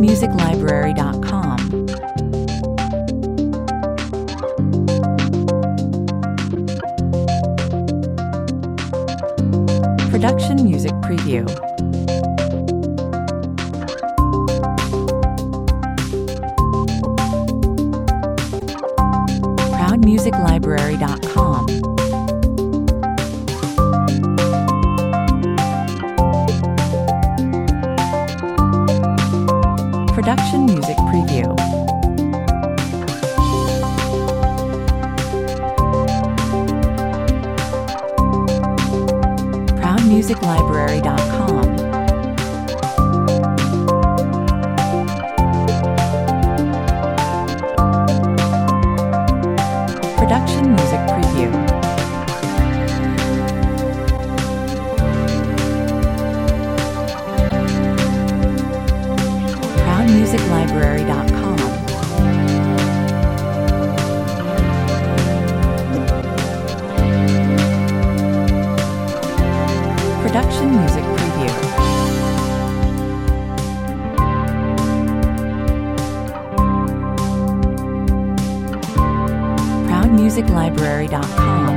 ProudMusicLibrary.com. Production Music Preview. ProudMusicLibrary.com. Production Music Preview. ProudMusicLibrary.com. Production Music Preview. ProudMusicLibrary.com. Production Music Preview. ProudMusicLibrary.com.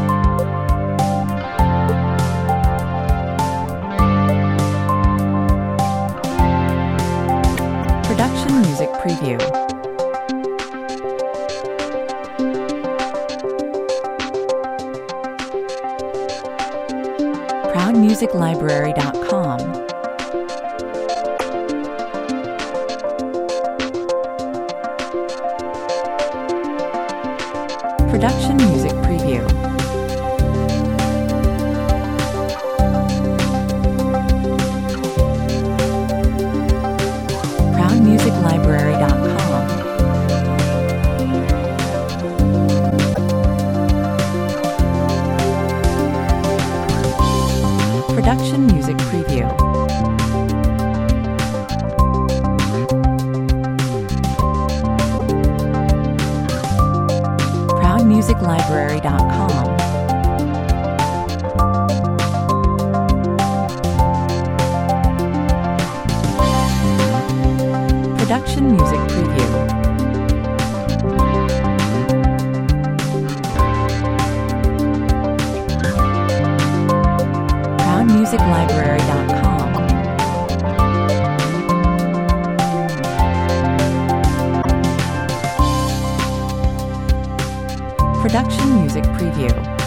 Production Music Preview. ProudMusicLibrary.com. Production Music Preview. ProudMusicLibrary.com. Production Music Preview. ProudMusicLibrary.com. Production Music Preview. ProudMusicLibrary.com. Production Music Preview.